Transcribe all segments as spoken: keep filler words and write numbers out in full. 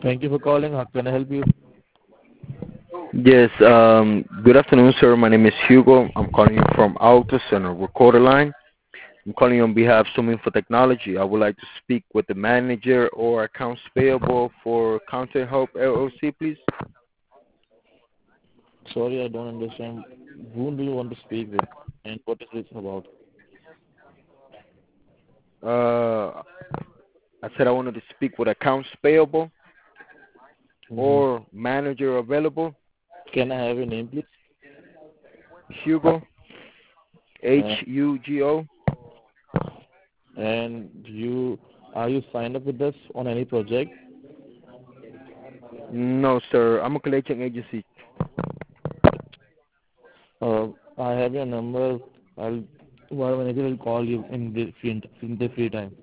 Thank you for calling. How can I help you? Yes, um, good afternoon, sir. My name is Hugo. I'm calling you from Altus on a recorder line. I'm calling you on behalf of Summing for Technology. I would like to speak with the manager or accounts payable for Counter Help L L C, please. Sorry, I don't understand. Whom do you want to speak with, and what is this about? Uh, I said I wanted to speak with accounts payable hmm or manager available. Can I have your name, please? Hugo, H Uh, U G O. and you are you signed up with us on any project? No, sir. I'm a collection agency. Uh, I have your number. I'll our manager will call you in the free in the free time.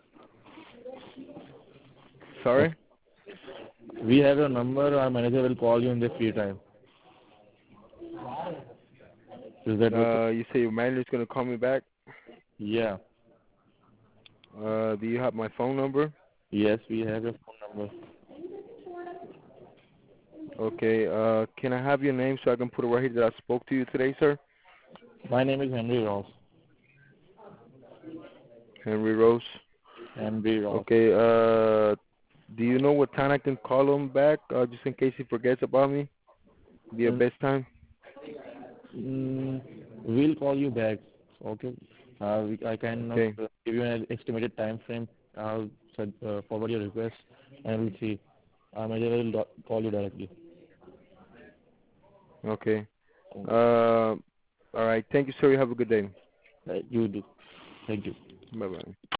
Okay. Sorry? We have your number. Our manager will call you in the free time. Is that okay? Uh, you say your manager's going to call me back? Yeah. Uh, do you have my phone number? Yes, we have your phone number. Okay, uh, can I have your name so I can put it right here that I spoke to you today, sir? My name is Henry Ross. Henry Rose. Henry Ross. Okay, uh, do you know what time I can call him back, uh, just in case he forgets about me? Be a Mm, best time? mm, we'll call you back. Okay. Uh, we, I cannot Okay, uh, give you an estimated time frame. I'll send, uh, forward your request and we'll see. Our manager will do- call you directly. okay. Uh, alright, thank you, sir. You have a good day. Uh, you do. Thank you. Bye-bye.